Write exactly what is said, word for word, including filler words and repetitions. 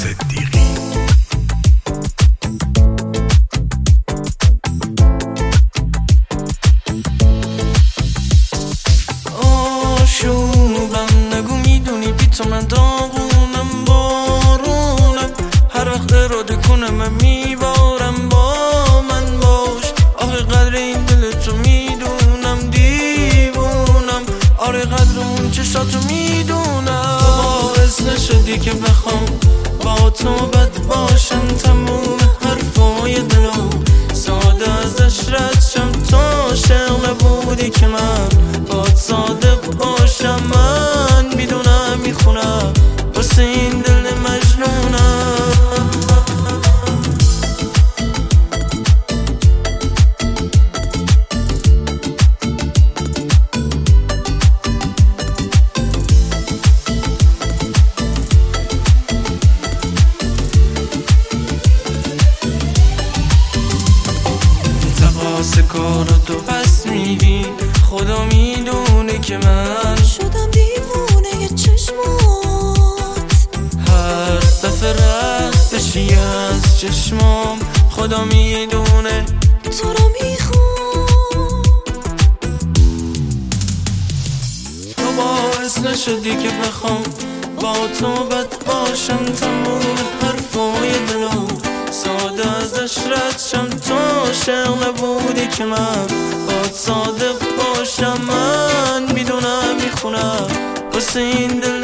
صدیقی. آشوبم نگو میدونی بی تو من داغونم، بارونم هر وقت اراده کنم من میبارم، با من باش. آخه قدر این دل تو میدونم، دیوونم آره قدر اون چشاتو میدونم. باعث نشدی که بخوام با تو بد باشم، تموم حرفای دلو ساده ازش رد شم. تو عاشق نبودی که من باد صادق باشم، من میدونم میخونم واسه این دل مجنونم. تقاس کار تو پس میدی، خدا میدونه که من شدم دیوونه چشمات. هر دفعه رد بشی از چشمام، خدا میدونه تو رو میخوام. تو باعث نشدی که بخوام با تو بد باشم، تموم حرفای دلو ساده ازش رد شم. تو عاشق نبودی که من باد صادق باشم، من میدونم میخونم واسه این دل